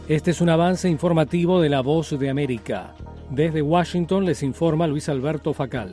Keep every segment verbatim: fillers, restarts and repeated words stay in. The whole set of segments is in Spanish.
Este es un avance informativo de La Voz de América. Desde Washington les informa Luis Alberto Facal.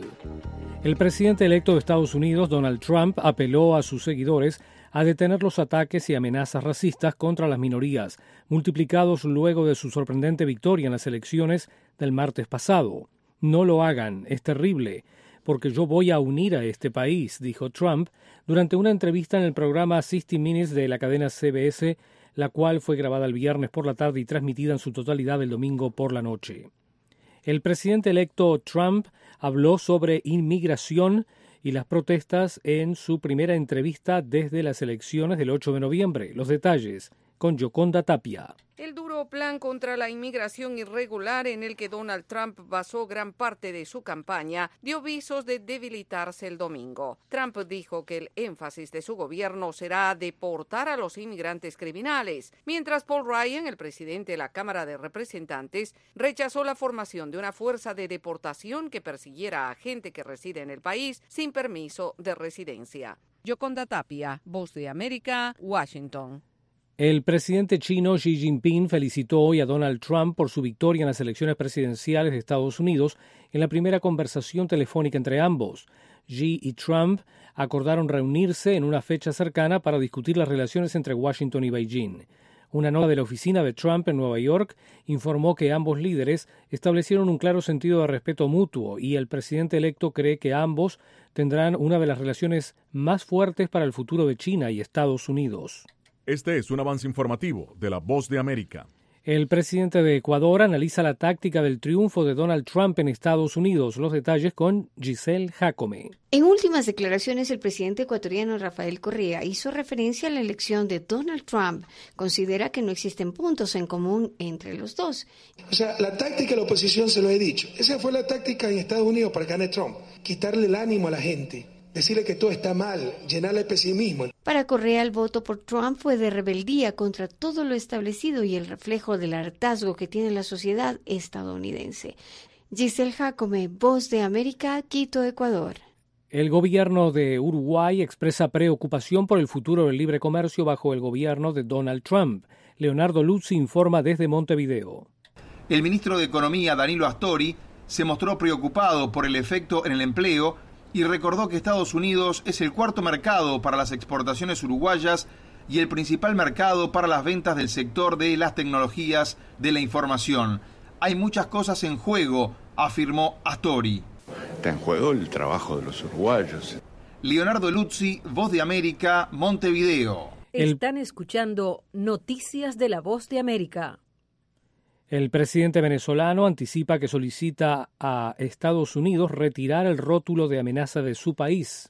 El presidente electo de Estados Unidos, Donald Trump, apeló a sus seguidores a detener los ataques y amenazas racistas contra las minorías, multiplicados luego de su sorprendente victoria en las elecciones del martes pasado. No lo hagan, es terrible, porque yo voy a unir a este país, dijo Trump durante una entrevista en el programa sesenta Minutes de la cadena C B S, la cual fue grabada el viernes por la tarde y transmitida en su totalidad el domingo por la noche. El presidente electo Trump habló sobre inmigración y las protestas en su primera entrevista desde las elecciones del ocho de noviembre. Los detalles con Yoconda Tapia. El duro plan contra la inmigración irregular en el que Donald Trump basó gran parte de su campaña dio visos de debilitarse el domingo. Trump dijo que el énfasis de su gobierno será deportar a los inmigrantes criminales, mientras Paul Ryan, el presidente de la Cámara de Representantes, rechazó la formación de una fuerza de deportación que persiguiera a gente que reside en el país sin permiso de residencia. Yoconda Tapia, Voz de América, Washington. El presidente chino Xi Jinping felicitó hoy a Donald Trump por su victoria en las elecciones presidenciales de Estados Unidos en la primera conversación telefónica entre ambos. Xi y Trump acordaron reunirse en una fecha cercana para discutir las relaciones entre Washington y Beijing. Una nota de la oficina de Trump en Nueva York informó que ambos líderes establecieron un claro sentido de respeto mutuo y el presidente electo cree que ambos tendrán una de las relaciones más fuertes para el futuro de China y Estados Unidos. Este es un avance informativo de La Voz de América. El presidente de Ecuador analiza la táctica del triunfo de Donald Trump en Estados Unidos. Los detalles con Giselle Jacome. En últimas declaraciones, el presidente ecuatoriano Rafael Correa hizo referencia a la elección de Donald Trump. Considera que no existen puntos en común entre los dos. O sea, la táctica de la oposición, se lo he dicho, esa fue la táctica en Estados Unidos para ganar Trump. Quitarle el ánimo a la gente. Decirle que todo está mal, llenarle de pesimismo. Para Correa, el voto por Trump fue de rebeldía contra todo lo establecido y el reflejo del hartazgo que tiene la sociedad estadounidense. Giselle Jacome, Voz de América, Quito, Ecuador. El gobierno de Uruguay expresa preocupación por el futuro del libre comercio bajo el gobierno de Donald Trump. Leonardo Luzzi informa desde Montevideo. El ministro de Economía, Danilo Astori, se mostró preocupado por el efecto en el empleo y recordó que Estados Unidos es el cuarto mercado para las exportaciones uruguayas y el principal mercado para las ventas del sector de las tecnologías de la información. Hay muchas cosas en juego, afirmó Astori. Está en juego el trabajo de los uruguayos. Leonardo Luzzi, Voz de América, Montevideo. Están escuchando Noticias de la Voz de América. El presidente venezolano anticipa que solicita a Estados Unidos retirar el rótulo de amenaza de su país.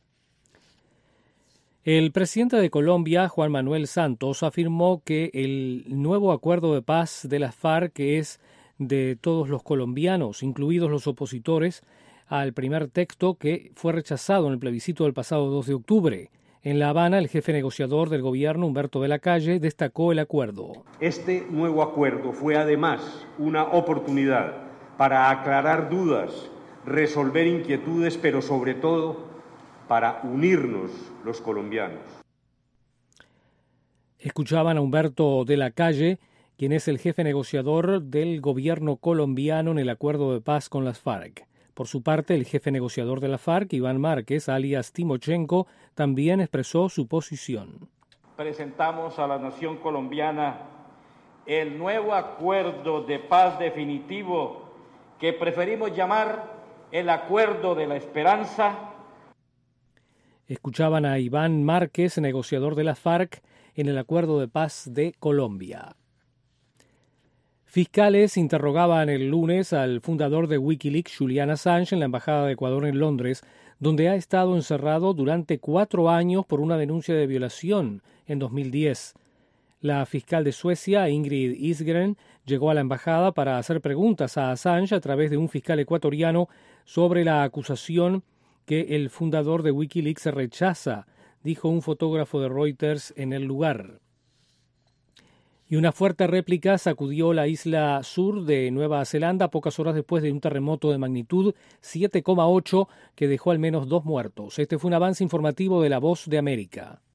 El presidente de Colombia, Juan Manuel Santos, afirmó que el nuevo acuerdo de paz de las FARC es de todos los colombianos, incluidos los opositores al primer texto que fue rechazado en el plebiscito del pasado dos de octubre. En La Habana, el jefe negociador del gobierno, Humberto de la Calle, destacó el acuerdo. Este nuevo acuerdo fue además una oportunidad para aclarar dudas, resolver inquietudes, pero sobre todo para unirnos los colombianos. Escuchaban a Humberto de la Calle, quien es el jefe negociador del gobierno colombiano en el acuerdo de paz con las FARC. Por su parte, el jefe negociador de la FARC, Iván Márquez, alias Timochenko, también expresó su posición. Presentamos a la nación colombiana el nuevo acuerdo de paz definitivo que preferimos llamar el Acuerdo de la Esperanza. Escuchaban a Iván Márquez, negociador de la FARC, en el acuerdo de paz de Colombia. Fiscales interrogaban el lunes al fundador de Wikileaks, Julian Assange, en la Embajada de Ecuador en Londres, donde ha estado encerrado durante cuatro años por una denuncia de violación en dos mil diez. La fiscal de Suecia, Ingrid Isgren, llegó a la embajada para hacer preguntas a Assange a través de un fiscal ecuatoriano sobre la acusación que el fundador de Wikileaks rechaza, dijo un fotógrafo de Reuters en el lugar. Y una fuerte réplica sacudió la isla sur de Nueva Zelanda pocas horas después de un terremoto de magnitud siete coma ocho que dejó al menos dos muertos. Este fue un avance informativo de La Voz de América.